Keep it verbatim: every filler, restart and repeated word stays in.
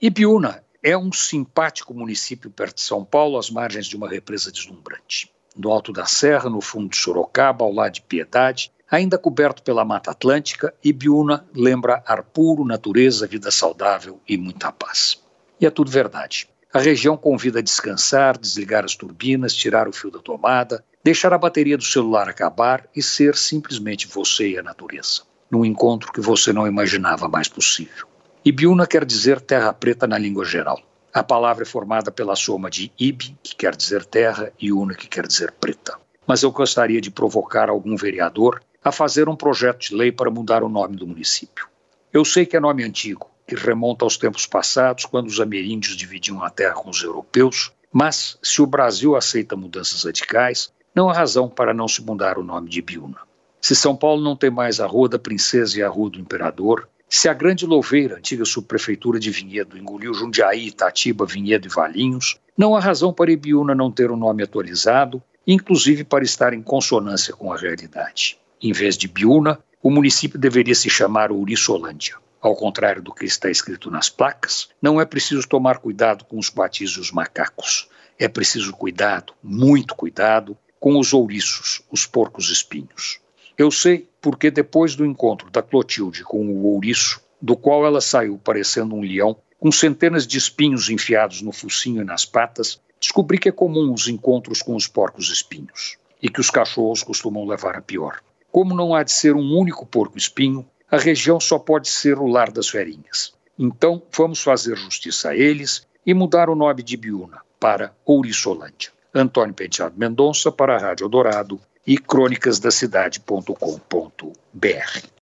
Ibiúna é um simpático município perto de São Paulo, às margens de uma represa deslumbrante. No alto da serra, no fundo de Sorocaba, ao lado de Piedade, ainda coberto pela Mata Atlântica, Ibiúna lembra ar puro, natureza, vida saudável e muita paz. E é tudo verdade. A região convida a descansar, desligar as turbinas, tirar o fio da tomada, deixar a bateria do celular acabar e ser simplesmente você e a natureza. Num encontro que você não imaginava mais possível. Ibiúna quer dizer terra preta na língua geral. A palavra é formada pela soma de ibi, que quer dizer terra, e una, que quer dizer preta. Mas eu gostaria de provocar algum vereador a fazer um projeto de lei para mudar o nome do município. Eu sei que é nome antigo, que remonta aos tempos passados, quando os ameríndios dividiam a terra com os europeus, mas se o Brasil aceita mudanças radicais, não há razão para não se mudar o nome de Ibiúna. Se São Paulo não tem mais a Rua da Princesa e a Rua do Imperador, se a Grande Louveira, antiga subprefeitura de Vinhedo, engoliu Jundiaí, Itatiba, Vinhedo e Valinhos, não há razão para Ibiúna não ter um nome atualizado, inclusive para estar em consonância com a realidade. Em vez de Ibiúna, o município deveria se chamar Ouriçolândia. Ao contrário do que está escrito nas placas, não é preciso tomar cuidado com os coatis e os macacos. É preciso cuidado, muito cuidado, com os ouriços, os porcos espinhos. Eu sei porque depois do encontro da Clotilde com o ouriço, do qual ela saiu parecendo um leão, com centenas de espinhos enfiados no focinho e nas patas, descobri que é comum os encontros com os porcos espinhos, e que os cachorros costumam levar a pior. Como não há de ser um único porco espinho, a região só pode ser o lar das ferinhas. Então vamos fazer justiça a eles e mudar o nome de Ibiúna para Ouriçolândia. Antônio Penteado Mendonça para a Rádio Eldorado e crônicas da cidade ponto com ponto br.